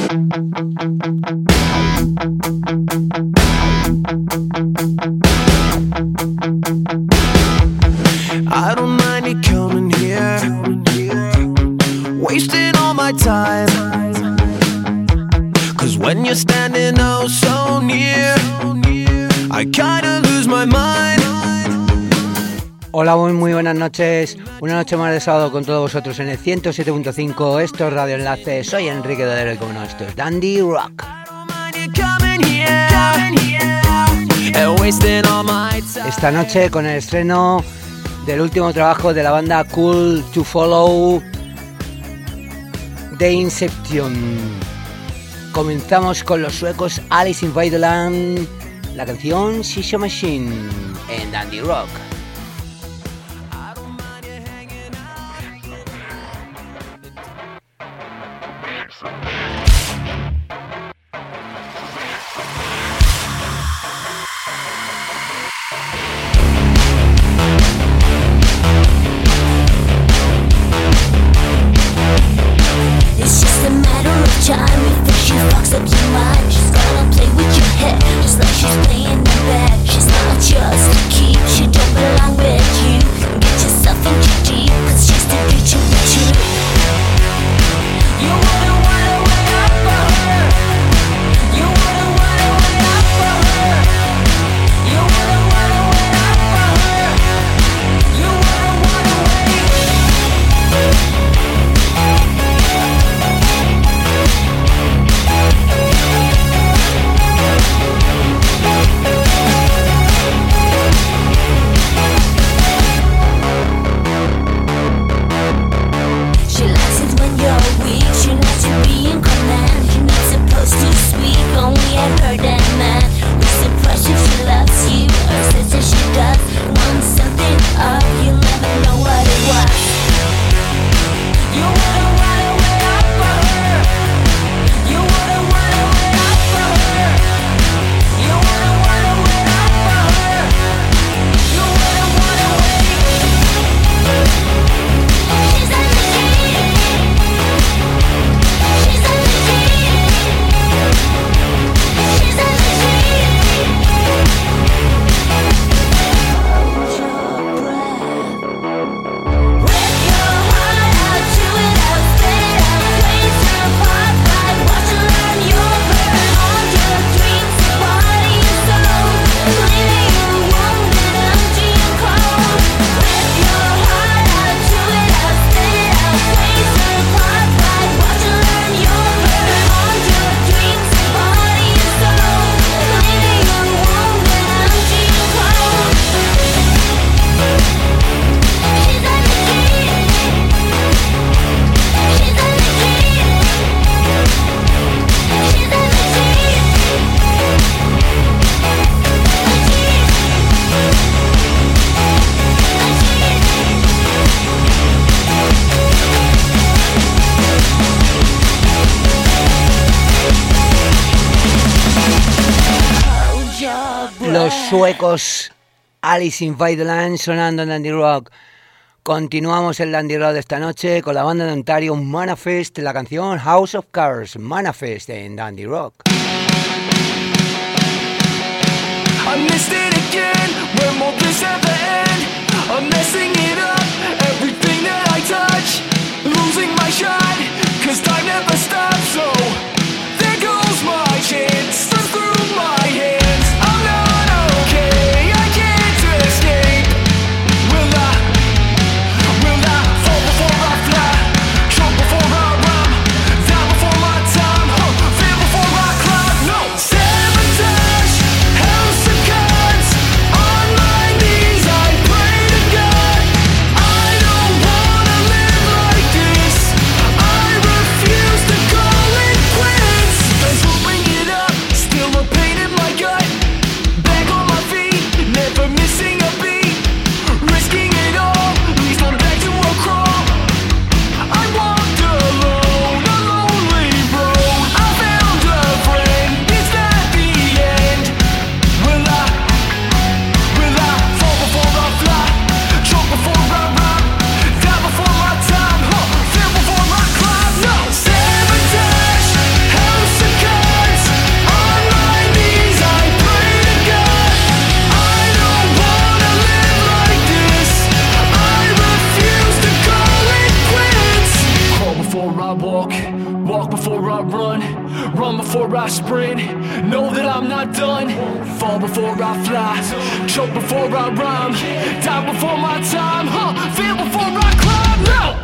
I don't mind you coming here, wasting all my time. Cause when you're standing oh so near, I kinda lose my mind. Hola, muy buenas noches. Una noche más de sábado con todos vosotros en el 107.5. Esto es Radio Enlace. Soy Enrique Dodero y como no, esto es Dandy Rock. Esta noche con el estreno del último trabajo de la banda Cool to Follow, The Inception. Comenzamos con los suecos Alice in Wonderland, la canción Shisha Machine en Dandy Rock. Suecos Alice in Wonderland sonando en Dandy Rock. Continuamos el Dandy Rock de esta noche con la banda de Ontario Manifest, la canción House of Cards, Manifest en Dandy Rock. I missed it again, when will this ever end? I'm messing it up, everything that I touch, losing my shot, cause time never stops, so there goes my chance, slips through my hands. Live I walk, walk before I run, run before I sprint. Know that I'm not done. Fall before I fly, choke before I rhyme, die before my time, feel before I climb. No!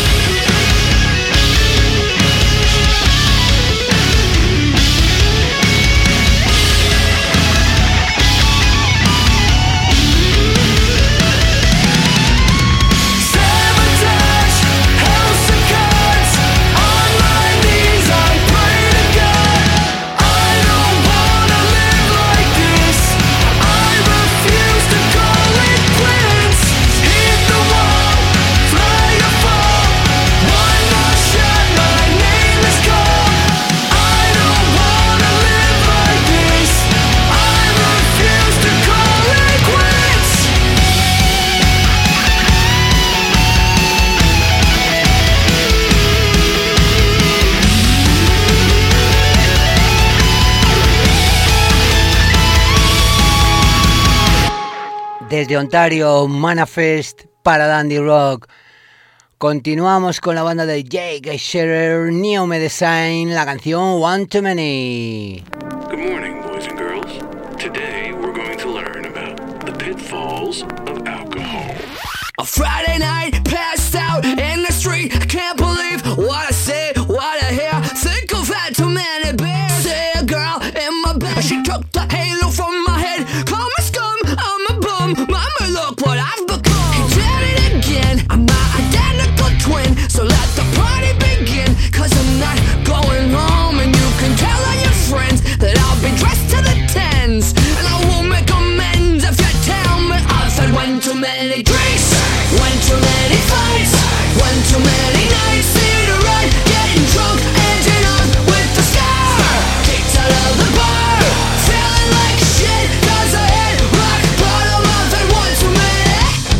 Desde Ontario, Manifest para Dandy Rock. Continuamos con la banda de Jake Scherer, New Medicine, la canción One Too Many. Good morning, boys and girls. Today we're going to learn about the pitfalls of alcohol. A Friday night, passed out in the street. I can't believe what I say, what I hear. Think I've had too many beers. See a girl in my bed, she took the halo from my head. Call me scum, I'm a bum. Mama, look what I've become. He did it again, I'm my identical twin. So let the party begin, cause I'm not going home. And you can tell all your friends that I'll be dressed to the tens. And I won't make amends if you tell me I've had one too many drinks, one too many fights, one too many nights in a run, getting drunk, ending up with the scar. Kicked out of the bar, feeling like shit, cause I hit rock bottom. I've had one too many,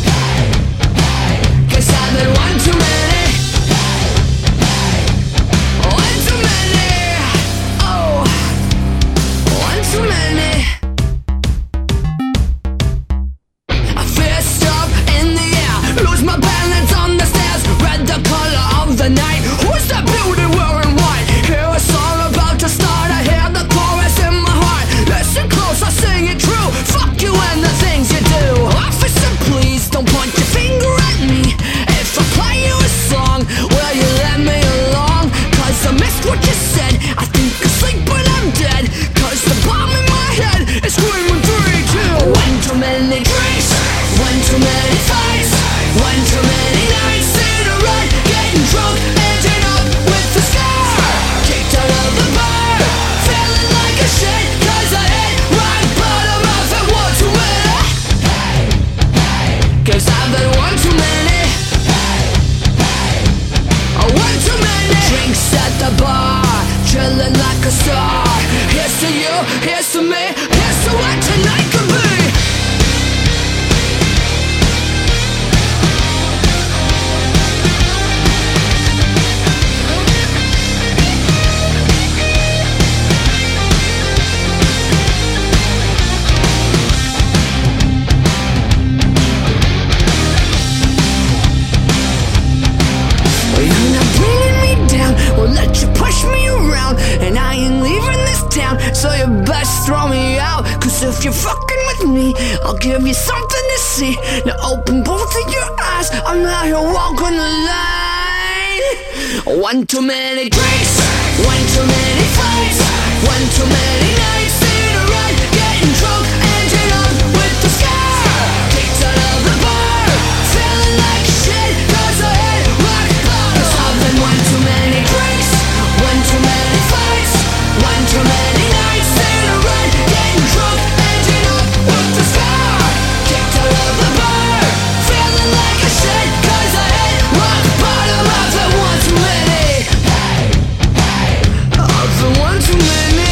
cause I've had one too many, one too many, oh, one too many. I fist up in the air, lose my balance on the stairs, read the color of the night. Who's that beauty wearing white? Hear a song about to start, I hear the chorus in my heart. Listen close, I sing it true. Fuck you and the things you do. Officer, please don't point your finger at me. If I play you a song, will you let me along? Cause I missed what you said. I think I sleep but I'm dead, cause the bomb in my head is screaming 3, 2. One too many drinks, one too many fights, one too many nights in a run, getting drunk, ending up with the scar. Kicked out of the bar, feeling like a shit, cause I hit rock bottom. I've had one too many, cause I've had one too many, one too many drinks at the bar, chilling like a star. Here's to you, here's to me, here's to what tonight could be. You're not bringing me down, won't let you push me around, and I ain't leaving this town, so you best throw me out. Cause if you're fucking with me, I'll give you something to see. Now open both of your eyes, I'm out here walking the line. One too many drinks, one too many fights, one too many nights in a run, getting drunk, ending up with the scar. Kicked out of the bar, feeling like shit, cause I hit rock bottom. Cause I've been one too many drinks, one too many fights, one too many nights in a run, getting drunk, ending up with the scar. Kicked out of the bar, feeling like a shit, cause I hit rock bottom. I've had one too many, I've had one too many,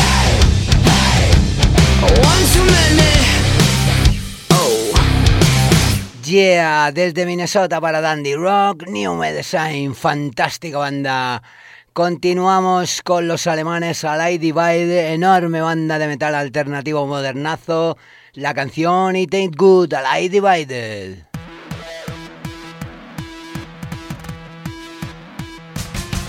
one too many, oh. Yeah, desde Minnesota para Dandy Rock, New Medicine, fantástica banda. Continuamos con los alemanes a I Divide, enorme banda de metal alternativo modernazo. La canción It Ain't Good, a I Divided.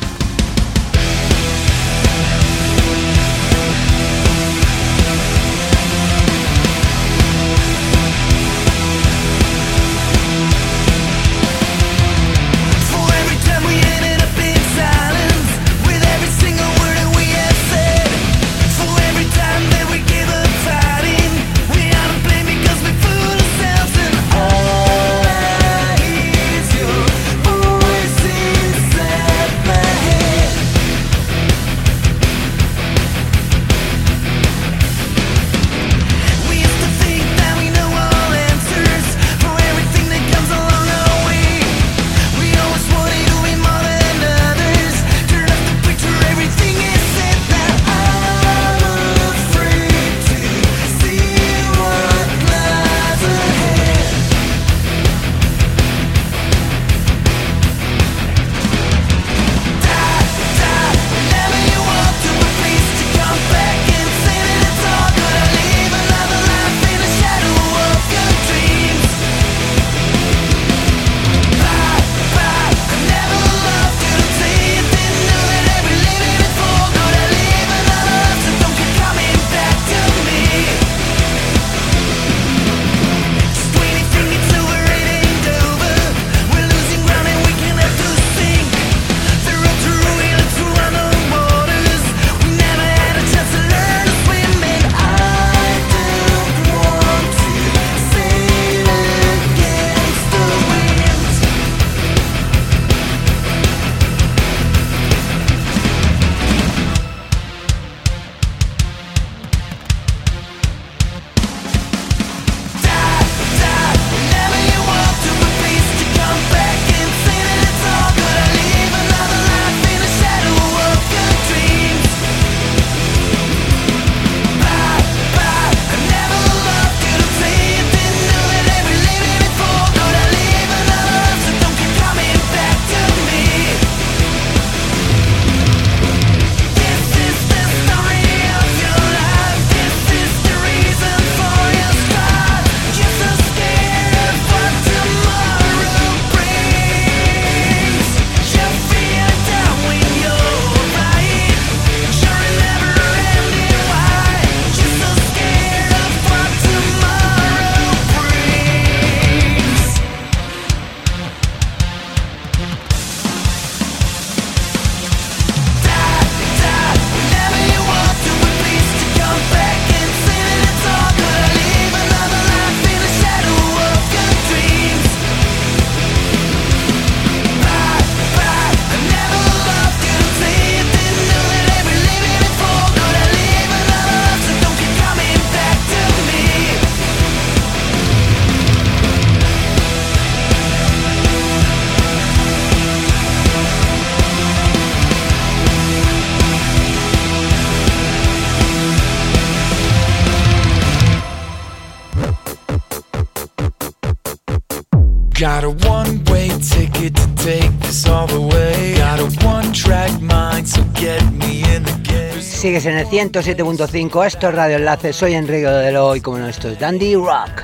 Got a one-way ticket to take this all the way. Got a one-track mind, so get me in the game. Sigues en el 107.5, esto es Radio Enlace, soy Enrique Odelo y como no, esto es Dandy Rock.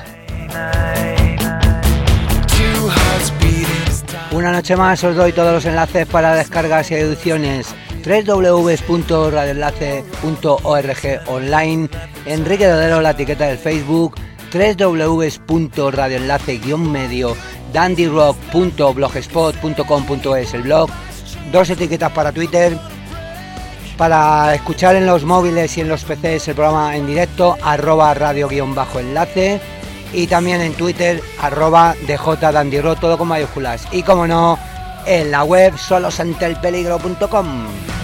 Una noche más os doy todos los enlaces para descargas y ediciones. www.radioenlace.org online, Enrique Odelo la etiqueta del Facebook, www.radioenlace-medio, dandyrock.blogspot.com.es el blog, 2 etiquetas para Twitter, para escuchar en los móviles y en los PCs el programa en directo, @radio_enlace, y también en Twitter, @djdandyrock, todo con mayúsculas, y como no, en la web solosantelpeligro.com.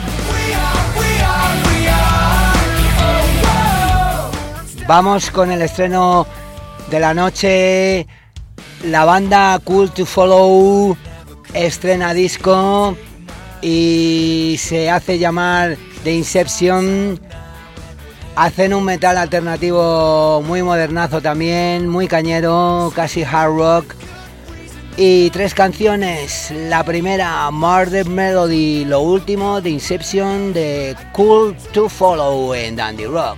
Vamos con el estreno de la noche. La banda Cool to Follow estrena disco y se hace llamar The Inception. Hacen un metal alternativo muy modernazo también, muy cañero, casi hard rock. Y 3 canciones. La primera, Murder Melody. Lo último, The Inception de Cool to Follow en Dandy Rock.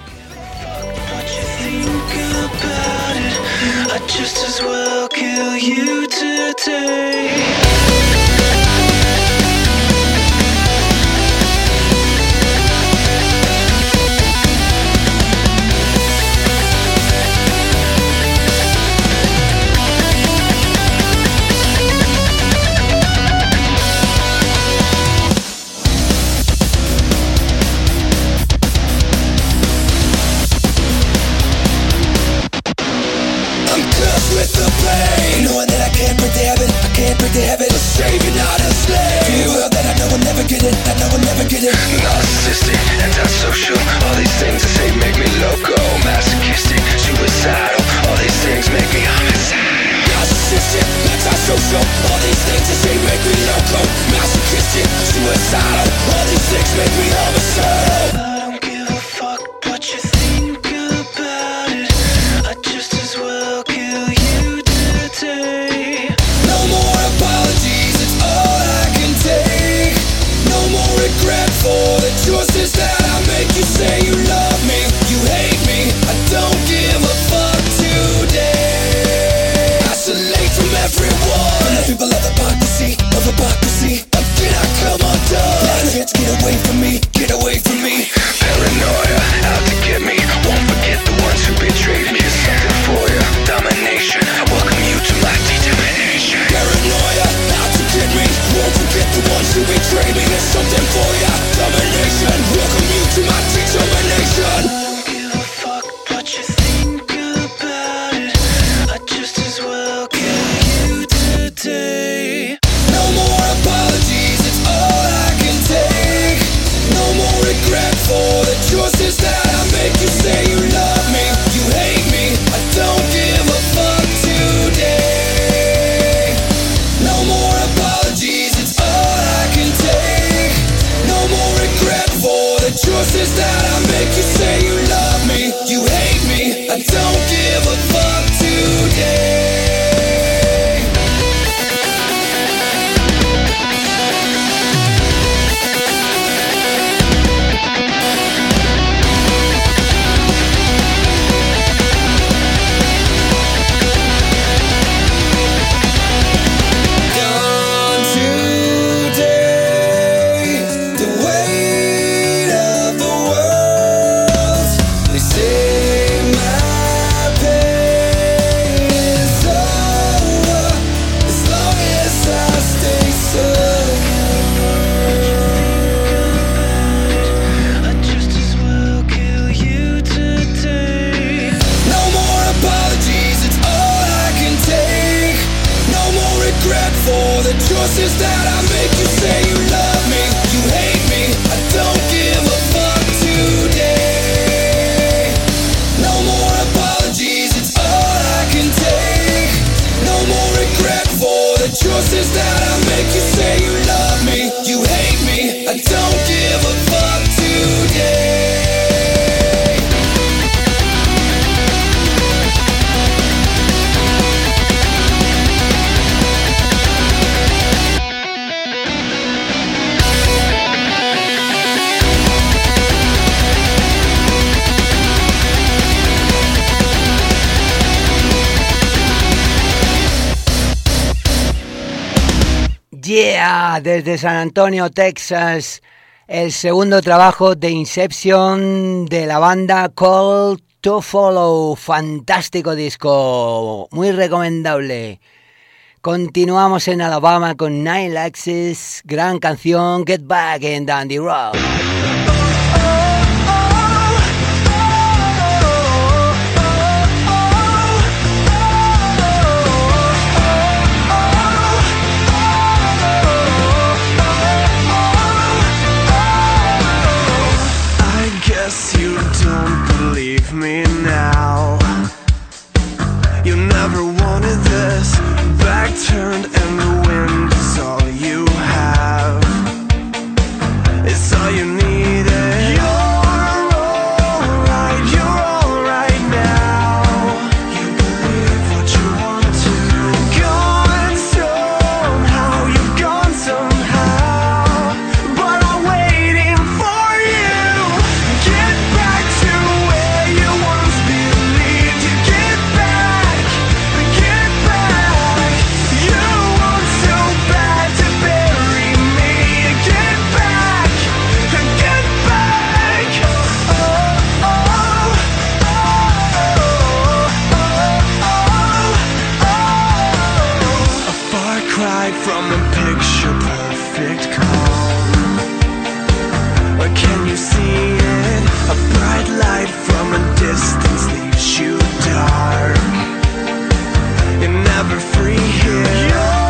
I just as well kill you today. To heaven, a savior, not a slave. To a world that I know will never get it, I know will never get it. Narcissistic, antisocial, all these things I say make me loco. Masochistic, suicidal, all these things make me homicidal. Narcissistic, antisocial, all these things I say make me loco. Masochistic, suicidal, all these things make me homicidal. I don't give a fuck what you think about it. I just as well kill you today. Apologies, it's all I can take. No more regret for the choices that I make. You say you love me, you hate me, I don't give a fuck today. Isolate from everyone. People of hypocrisy, I cannot come undone. Last chance, get away from me, get away from me. Paranoia, out to get me. Won't forget the ones who betrayed me. Here's something for you, domination. I welcome you to my determination. Paranoia, out to get me. Won't forget the ones who betrayed me. There's something for ya, domination. Welcome you to my determination. I don't give a fuck what you think about it. I just as well kill you today. No more apologies, it's all I can take. No more regret for the choices that I make. You say you love me, you hate me, I don't give a fuck today. No more apologies, it's all I can take. No more regret for the choices that I make. You say you love me, you hate me, I don't give a fuck today. The weight of the world Yeah, desde San Antonio, Texas, el segundo trabajo de Inception de la banda Call to Follow. Fantástico disco, muy recomendable. Continuamos en Alabama con Nine Axis, gran canción Get Back en Dandy Rock. You don't believe me now. You never wanted this. Back turned and the wind is all you have. It's all you needed. You're alright now. You believe what you want to. Gone somehow, you've gone somehow. But I'm waiting for you. Get back to where you once believed. You get back. You want so bad to bury me. Get back. A far cry from a picture perfect calm. Or can you see it? A bright light from a distance leaves you dark. You're never free here.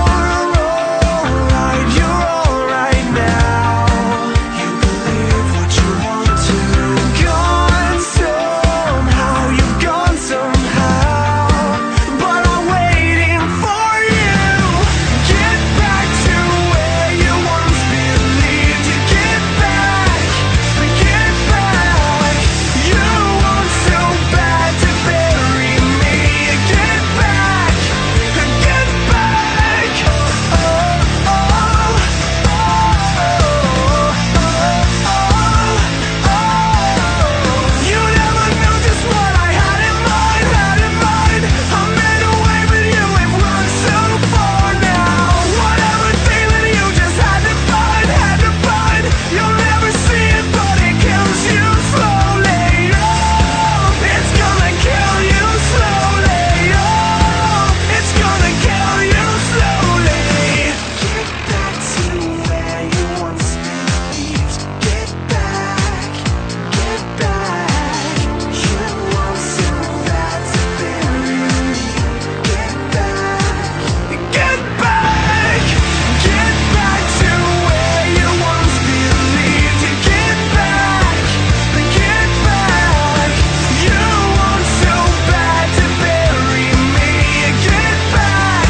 You're alright now. You believe what you want to. Gone somehow, you've gone somehow. But I'm waiting for you. Get back to where you once believed. You get back. You want so bad to bury me. Get back. You never knew just what I had in mind. I'm in a way with you, we've run so far now. Whatever feeling you just had to find. You'll never see it, but it kills you slowly. Oh, it's gonna kill you slowly. Oh, it's gonna kill you slowly. Get back to where you once believed. Get back. You want so bad to bury me. Get back. Get back to where you once believed. Get back. You want so bad to bury me. Get back.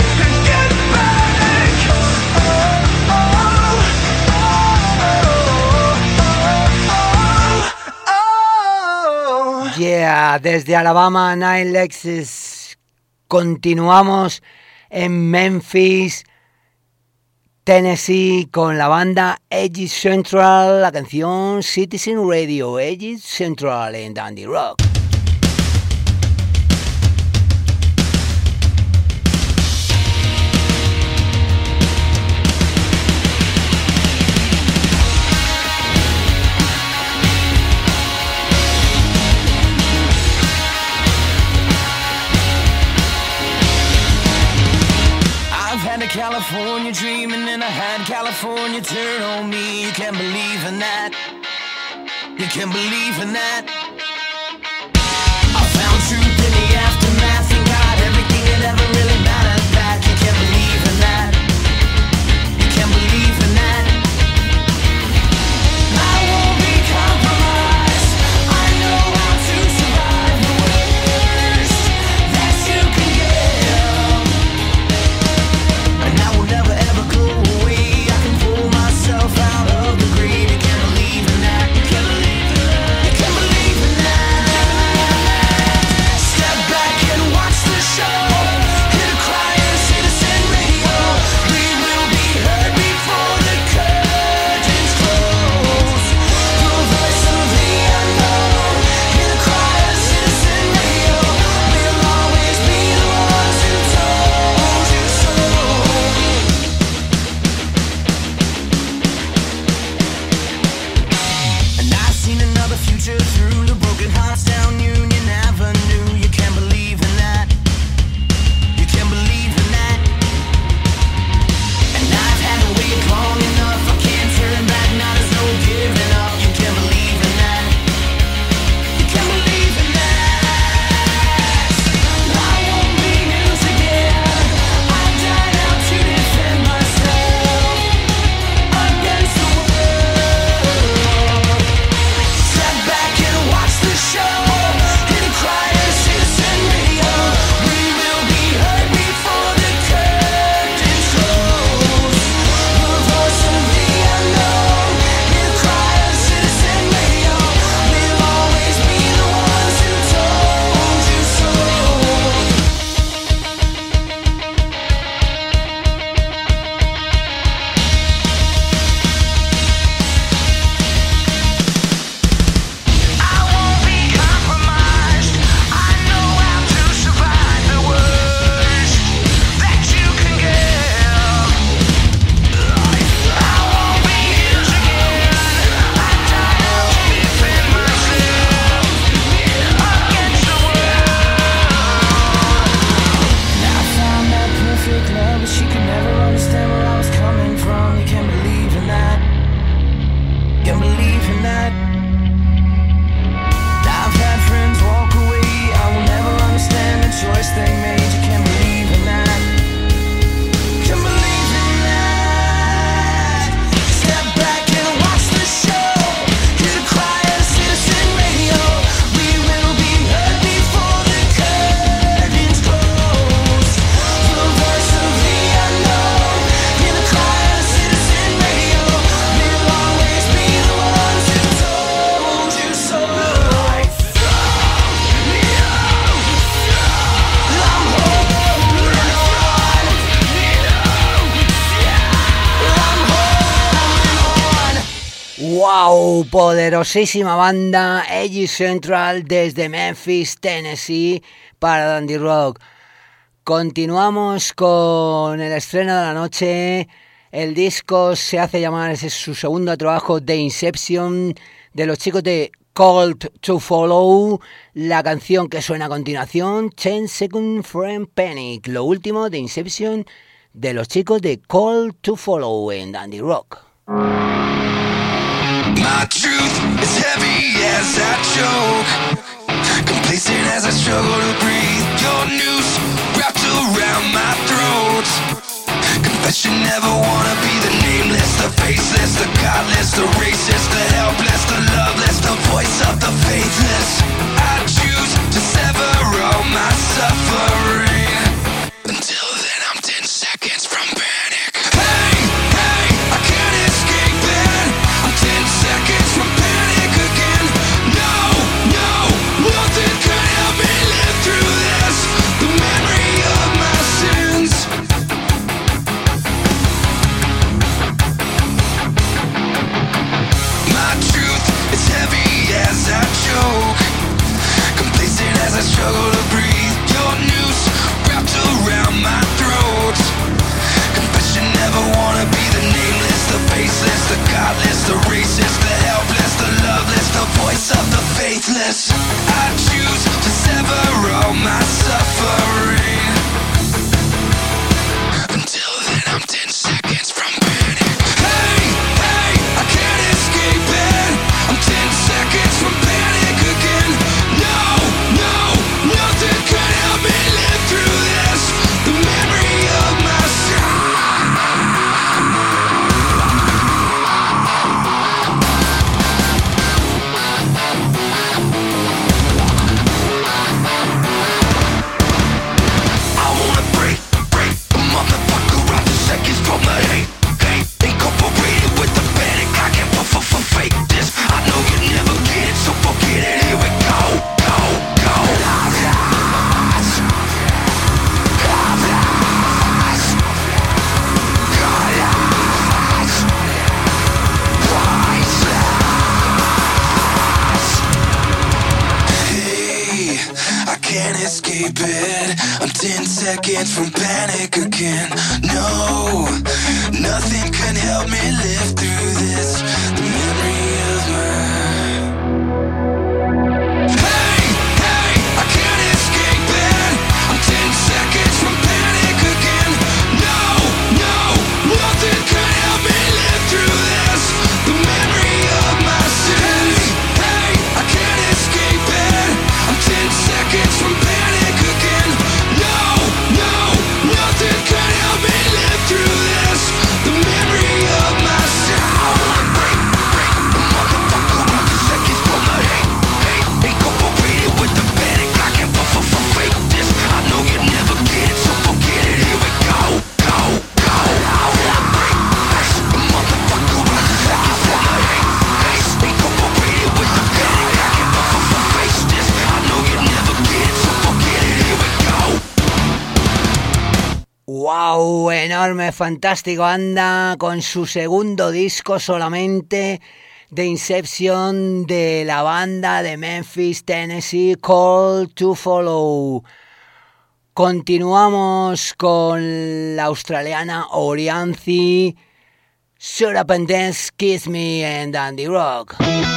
Yeah, desde Alabama, Nine Axis. Continuamos en Memphis, Tennessee, con la banda Edge Central, la canción Citizen Radio, Edge Central en Dandy Rock. I've had a California dream and then I had California turn on me. You can't believe in that. You can't believe in that. I found truth in the aftermath and got everything that ever really mattered back. You can't believe in that. You can't believe in that. I won't be compromised. I know how to survive the worst that you can get. And I will never ever go away. I can pull myself out of the grave. You can't believe in that. You can't believe in that. You can't believe in picture through the broken hearts down Union Avenue. You can't believe in that. You can't believe in that. And I've had to wait long enough. I can't turn back now. There's no giving up. You can't believe in that. You can't believe in that. I won't be used again. I died out to defend myself against the world. Step back and watch the show. Hear the cry of citizen radio. We will be heard before the curtain close. The voice of the unknown. Hear the cry of citizen radio. We'll always be the ones who told you so. I won't be compromised. I know how to survive the worst that you can give. I won't be used again. I died out to defend myself against the world. I found that perfect love, but she could never understand where I was coming from. You can't believe in that. Can't believe in that. I've had friends walk away. I will never understand the choice they made. You can't believe in that. Can't believe in that. Step back and watch the show. Hear the cry of citizen radio. We will be heard before the curtains close. The voice of the unknown. Hear the cry of citizen radio. We'll always be the ones who told you so. ¡Wow! Poderosísima banda, Edgy Central desde Memphis, Tennessee, para Dandy Rock. Continuamos con el estreno de la noche. El disco se hace llamar, ese es su segundo trabajo, The Inception, de los chicos de Called to Follow. La canción que suena a continuación, 10 Seconds from Panic. Lo último, The Inception, de los chicos de Called to Follow en Dandy Rock. My truth is heavy as I choke, complacent as I struggle to breathe. Your noose wrapped around my throat. Confession, never wanna be the nameless, the faceless, the godless, the racist, the helpless, the loveless, the voice of the faithless. I choose to sever all my suffering. Until then I'm 10 seconds from panic. Hey, hey, I can't escape it. I'm 10 seconds from panic again. No, no, nothing could help me live through this. The memory of my sins. My truth is heavy as I choke, complacent as I struggle to breathe. Your noose wrapped around my throat. Confession, never wanna be the nameless, the faceless, the godless, the racist, the helpless, the loveless, the voice of the faithless. I choose to sever all my suffering. Until then I'm 10 seconds from panic. Hey, hey, I can't escape it. I'm 10 seconds from panic again. No, no, nothing could help me live through this. The memory of my I wanna break the motherfucker out the seconds from the hate. Incorporated with the panic. I can't fake this. I know you never get it, so forget it. Here we go, go, go. Hey, I can't escape it. I'm 10 seconds from panic again. No, nothing can help me live through this. The memory of my Enorme, fantástico, anda con su segundo disco solamente de Inception de la banda de Memphis, Tennessee, Call to Follow. Continuamos con la australiana Orianthi, Shut Up and Dance, Kiss Me and Dandy Rock.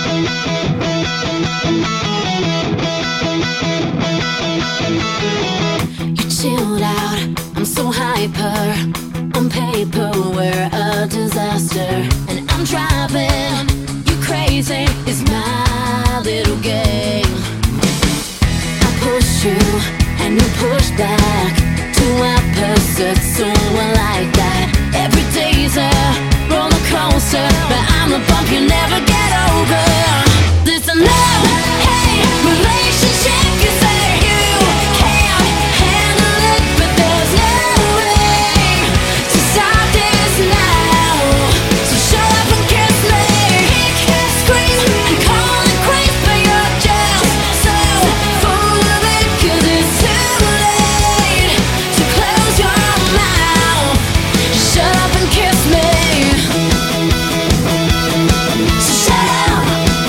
You chilled out, I'm so hyper. On paper we're a disaster, and I'm driving you crazy. It's my little game. I push you and you push back to opposite, so I like that. Every day's a roller coaster, but I'm a bump you never get over. This a love-hate relationship. You say you can't handle it, but there's no way to stop this now. So shut up and kiss me. Scream and call and creep, but you're just so full of it, 'cause it's too late to close your mouth. Shut up and kiss me. So shut up.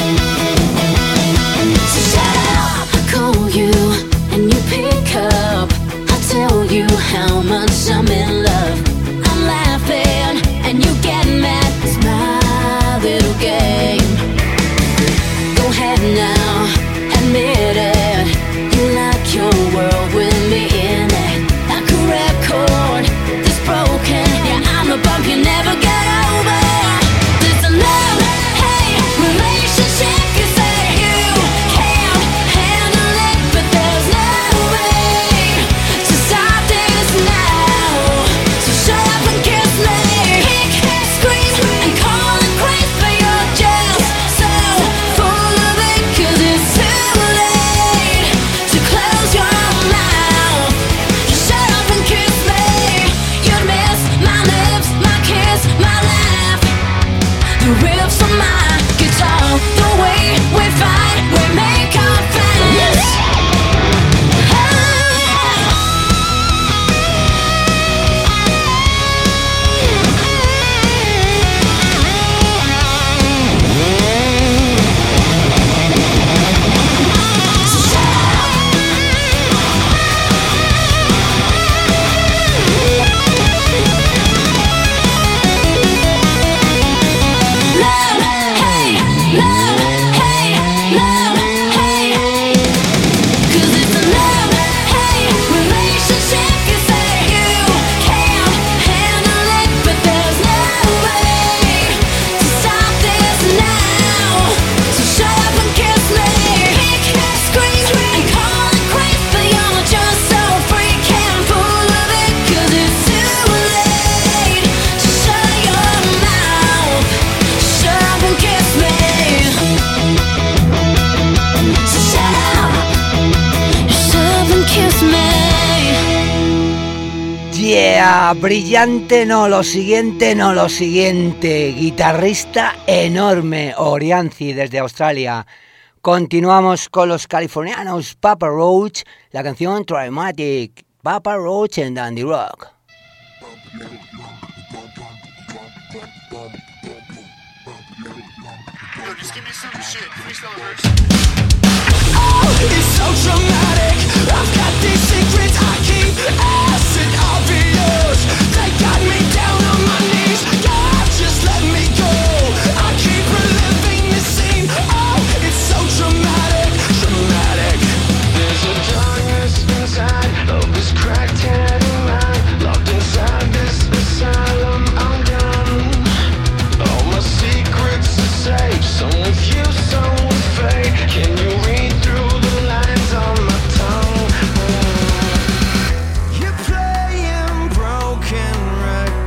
So shut up. I call you and you pick up. I tell you how much I'm in love. I'm laughing and you get mad. It's my little game. Go ahead now, admit it. You like your world with me in it. Like a record that's broken. Yeah, I'm a bump you never get over. This a love-hate relationship. You say you can't handle it, but there's no way to stop this now. So shut up and kiss me. Scream and call and creep, but you're just so full of it, 'cause it's too late to close your mouth. Shut up and kiss me. You'd miss my lips, my kiss, my laugh. The riffs on my guitar, the way we fight, we make our plans. Yeah, brillante no, lo siguiente no, lo siguiente. Guitarrista enorme, Orianthi desde Australia. Continuamos con los californianos Papa Roach, la canción Traumatic. Papa Roach and Dandy Rock. It's so traumatic. I've got these secrets I keep acid obvious. They got me down on my knees. God, just let me go. I keep reliving this scene. Oh, it's so traumatic, traumatic. There's a darkness inside of this cracked head of mine. Locked inside this asylum, I'm done. All my secrets are safe. Some with you, some with fate. Can you read through the lines on my tongue? You're playing broken records.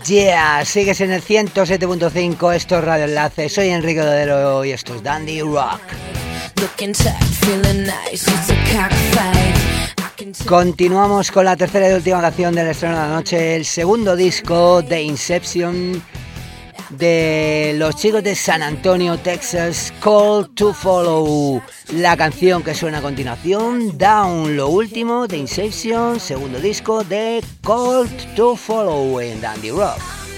Yeah, sigues en el 107.5, esto es Radio Enlace, soy Enrique Dodero y esto es Dandy Rock. Continuamos con la tercera y última canción del estreno de la noche, el segundo disco de Inception de los chicos de San Antonio, Texas, Call to Follow. La canción que suena a continuación, Down, lo último de Inception, segundo disco de Call to Follow en Dandy Rock.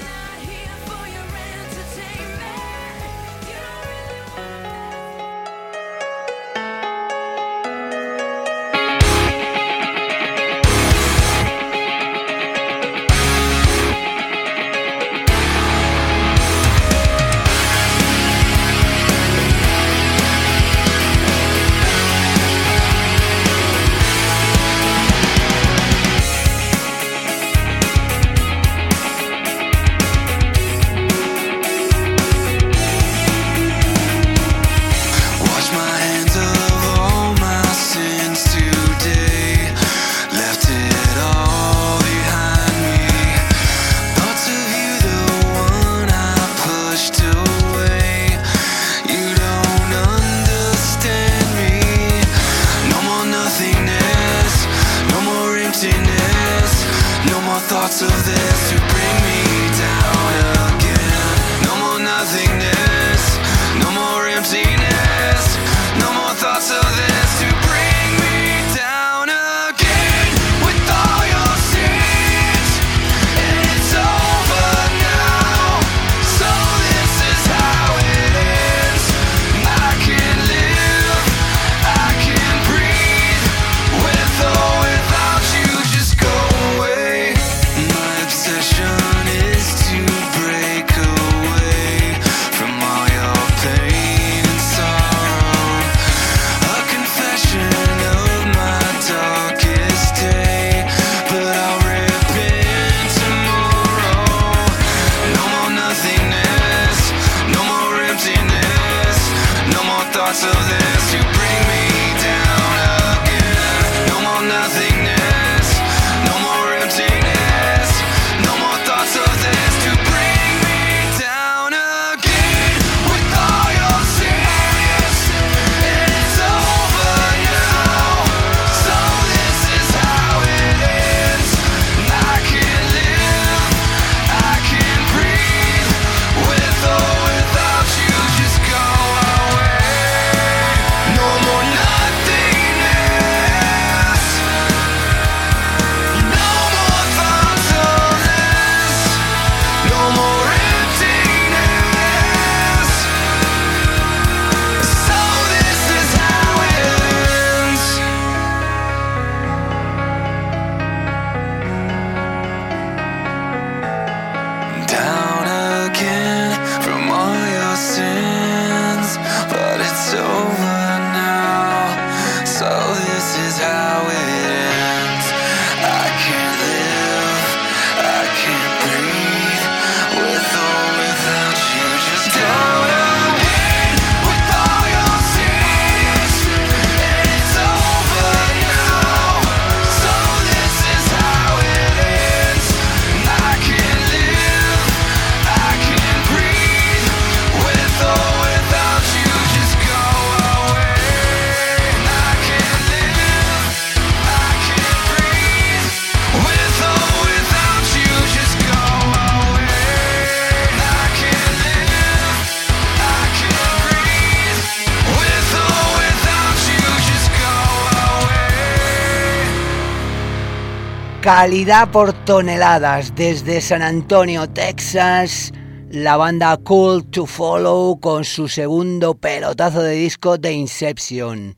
Calidad por toneladas desde San Antonio, Texas, la banda Call to Follow con su segundo pelotazo de disco de Inception.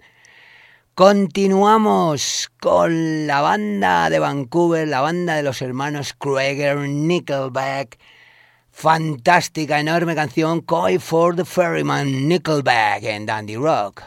Continuamos con la banda de Vancouver, la banda de los hermanos Krueger, Nickelback. Fantástica, enorme canción, Call for the Ferryman, Nickelback en Dandy Rock.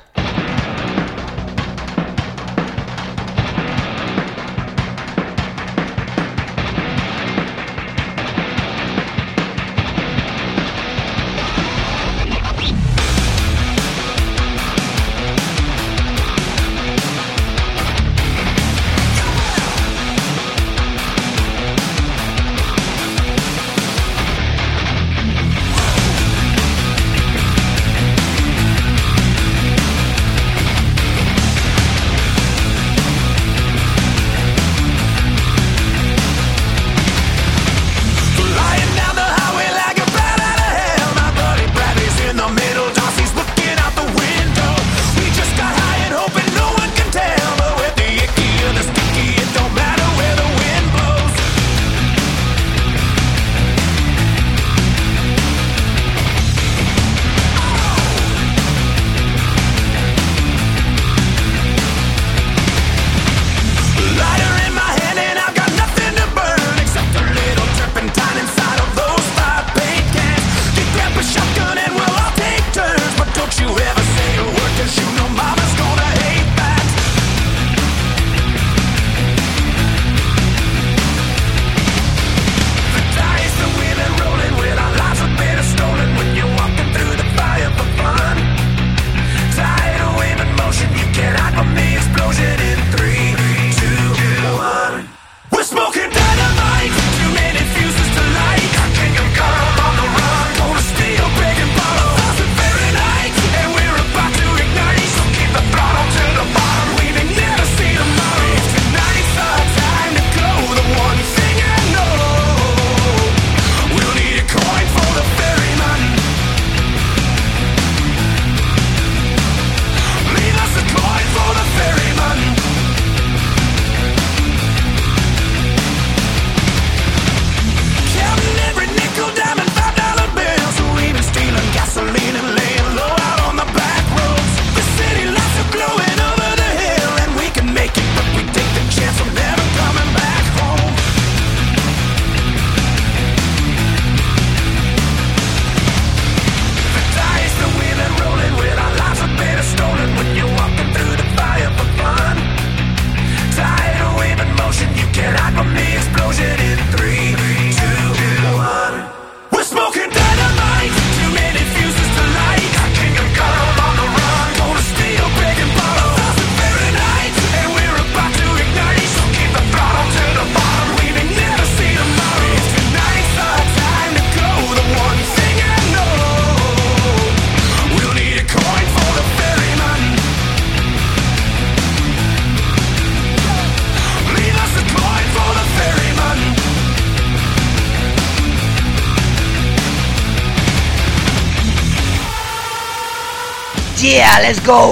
Yeah, let's go!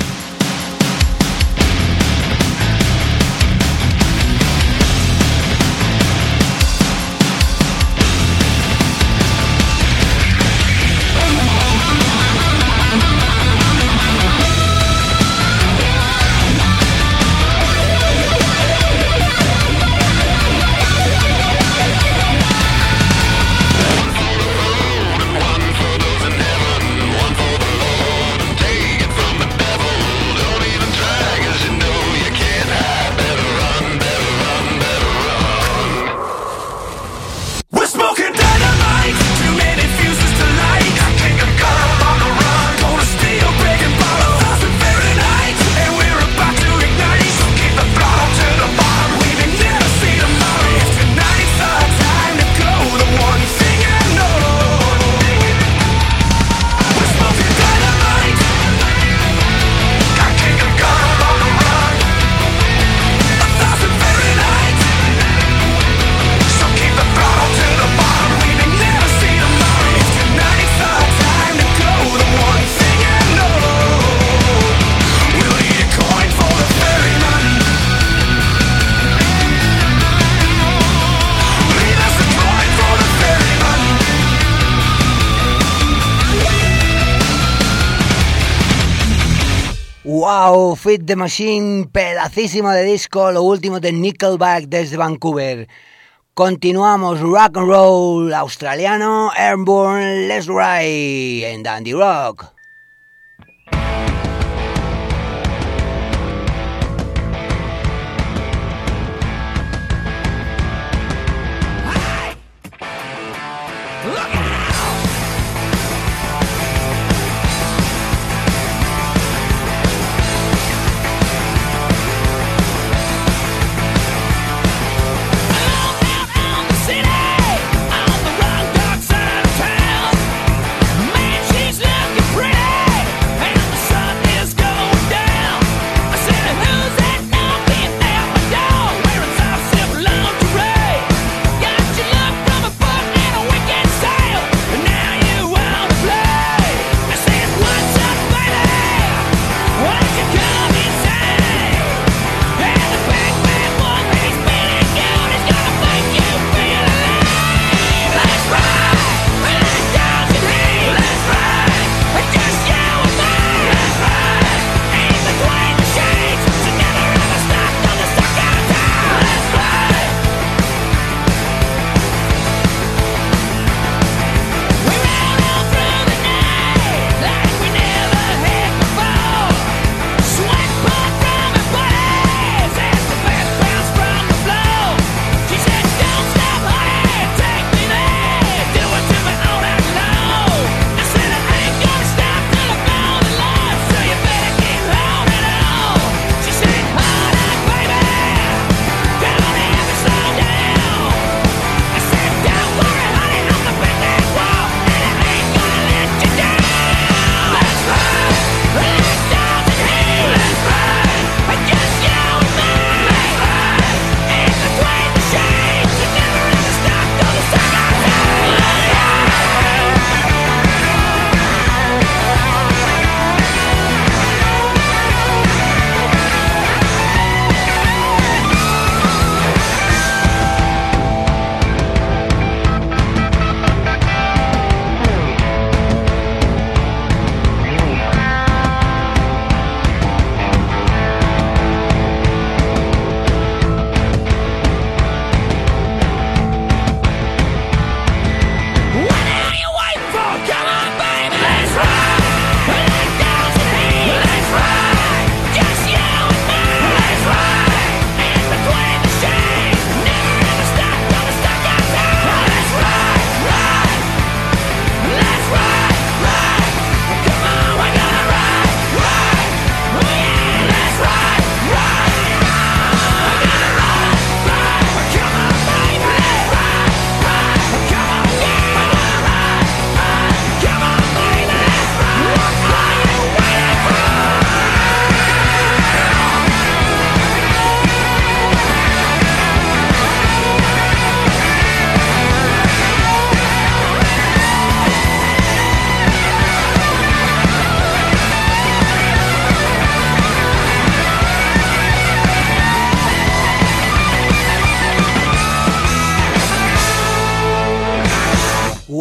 Wow, Feed the Machine, pedacísimo de disco, lo último de Nickelback desde Vancouver. Continuamos rock and roll australiano, Airborne, Let's Ride en Dandy Rock. Style.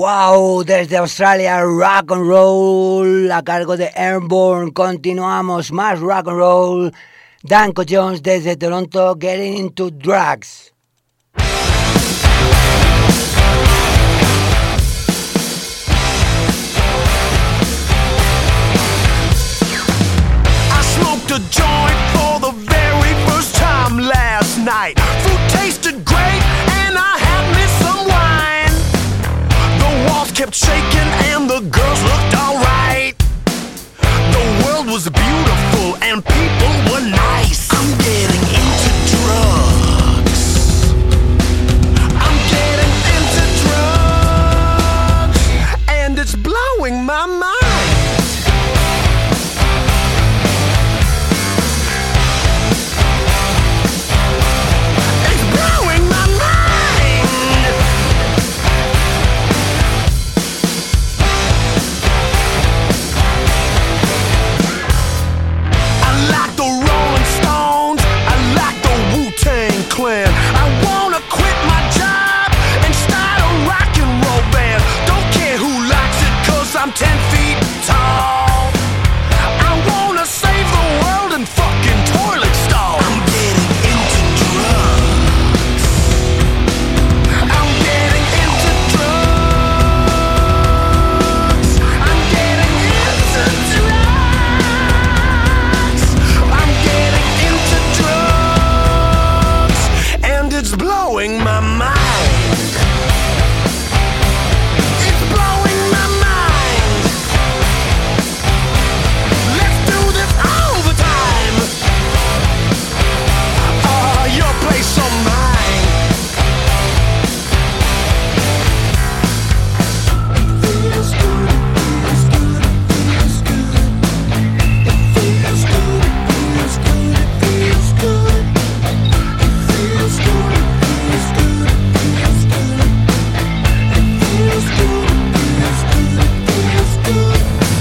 Wow, desde Australia, rock and roll a cargo de Airborne. Continuamos, más rock and roll. Danko Jones desde Toronto, Getting Into Drugs. I smoked a joint for the very first time last night. Food tasted great and I had me some wine. The walls kept shaking and the girls looked alright. The world was beautiful and people were nice. I'm getting into drugs. I'm getting into drugs. And it's blowing my mind. I wanna quit my job and start a rock and roll band. Don't care who likes it, 'cause I'm 10 feet tall. I wanna save the world in fucking toilet stalls. I'm getting into drugs. I'm getting into drugs. I'm getting into drugs. I'm getting into drugs. And it's blowing my mind. It's blowing my mind. Let's do this all the time. Your place or mine. It feels good. It feels good. It feels good. It feels good. It feels good. Feels good, feels good. It feels good, feels good, feels good.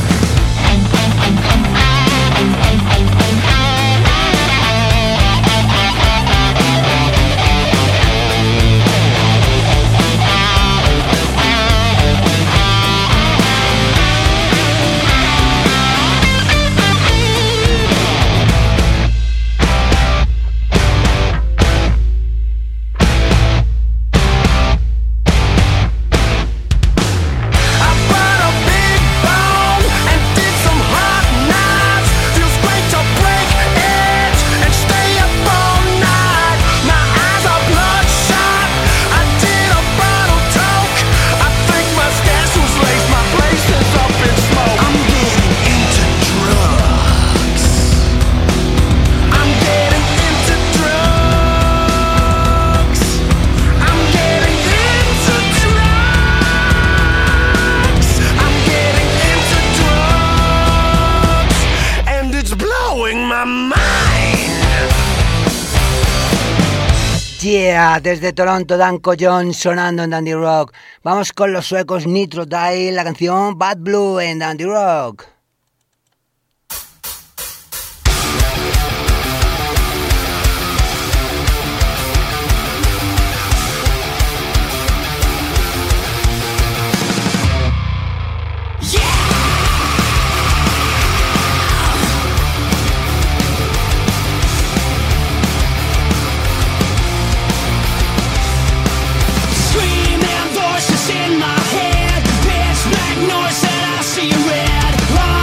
Yeah, desde Toronto, Danko Jones sonando en Dandy Rock. Vamos con los suecos Nitro Dial, la canción Bad Blue en Dandy Rock. Screaming voices in my head, pitch black noise that I see red.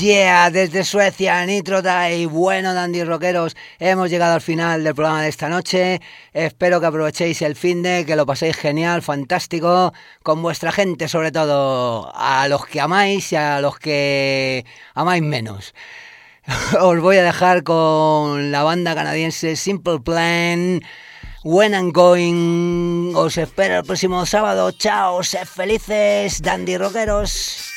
yeah, desde Suecia, Nitro Day. Bueno, dandy rockeros, hemos llegado al final del programa de esta noche. Espero que aprovechéis el finde, que lo paséis genial, fantástico, con vuestra gente sobre todo, a los que amáis y a los que amáis menos. Os voy a dejar con la banda canadiense Simple Plan, When I'm Going. Os espero el próximo sábado. Chao, sed felices, dandy rockeros.